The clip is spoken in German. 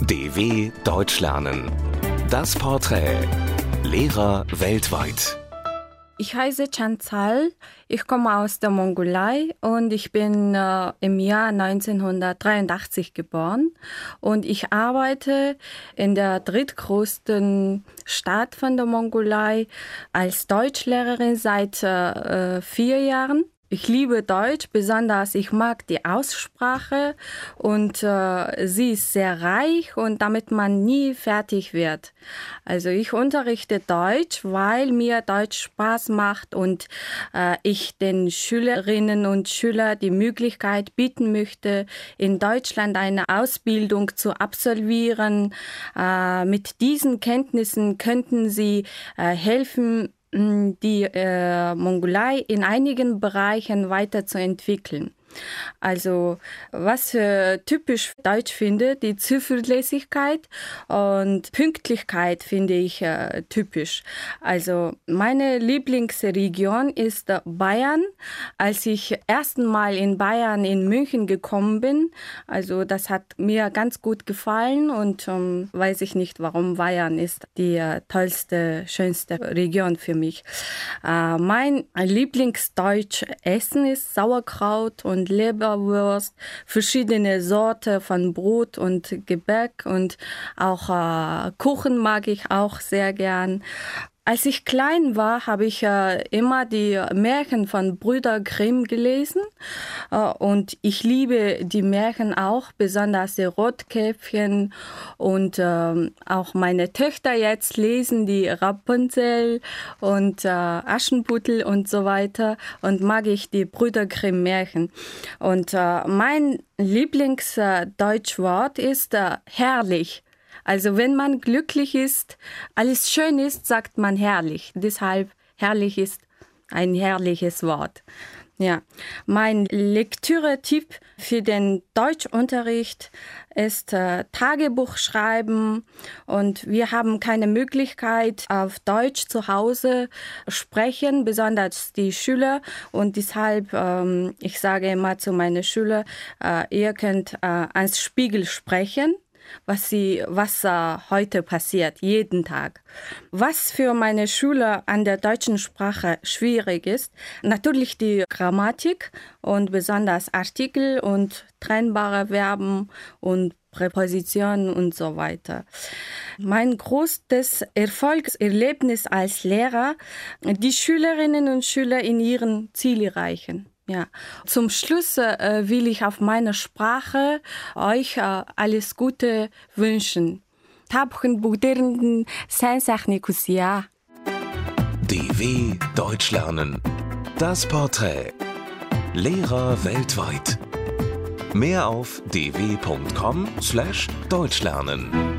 DW Deutsch lernen. Das Porträt. Lehrer weltweit. Ich heiße Chantal, ich komme aus der Mongolei und ich bin im Jahr 1983 geboren und ich arbeite in der drittgrößten Stadt von der Mongolei als Deutschlehrerin seit 4 Jahren. Ich liebe Deutsch, besonders ich mag die Aussprache und sie ist sehr reich und damit man nie fertig wird. Also ich unterrichte Deutsch, weil mir Deutsch Spaß macht und ich den Schülerinnen und Schülern die Möglichkeit bieten möchte, in Deutschland eine Ausbildung zu absolvieren. Mit diesen Kenntnissen könnten sie helfen, die Mongolei in einigen Bereichen weiterzuentwickeln. Also was typisch deutsch finde, die Zuverlässigkeit und Pünktlichkeit finde ich typisch. Also meine Lieblingsregion ist Bayern. Als ich ersten Mal in Bayern in München gekommen bin, also das hat mir ganz gut gefallen und weiß ich nicht, warum Bayern ist die tollste, schönste Region für mich. Mein Lieblingsdeutsch Essen ist Sauerkraut und Leberwurst, verschiedene Sorten von Brot und Gebäck und auch Kuchen mag ich auch sehr gern. Als ich klein war, habe ich immer die Märchen von Brüder Grimm gelesen und ich liebe die Märchen auch, besonders die Rotkäppchen und auch meine Töchter jetzt lesen die Rapunzel und Aschenputtel und so weiter und mag ich die Brüder Grimm Märchen. Und mein Lieblingsdeutschwort ist herrlich. Also wenn man glücklich ist, alles schön ist, sagt man herrlich. Deshalb herrlich ist ein herrliches Wort. Ja, mein Lektüre-Tipp für den Deutschunterricht ist Tagebuch schreiben und wir haben keine Möglichkeit auf Deutsch zu Hause sprechen, besonders die Schüler und deshalb, ich sage immer zu meinen Schülern, ihr könnt ans Spiegel sprechen. Was heute passiert, jeden Tag. Was für meine Schüler an der deutschen Sprache schwierig ist, natürlich die Grammatik und besonders Artikel und trennbare Verben und Präpositionen und so weiter. Mein größtes Erfolgserlebnis als Lehrer, die Schülerinnen und Schüler in ihren Ziel erreichen. Ja. Zum Schluss will ich auf meiner Sprache euch alles Gute wünschen. DW Deutsch lernen. Das Porträt. Lehrer weltweit. Mehr auf dw.com/deutschlernen.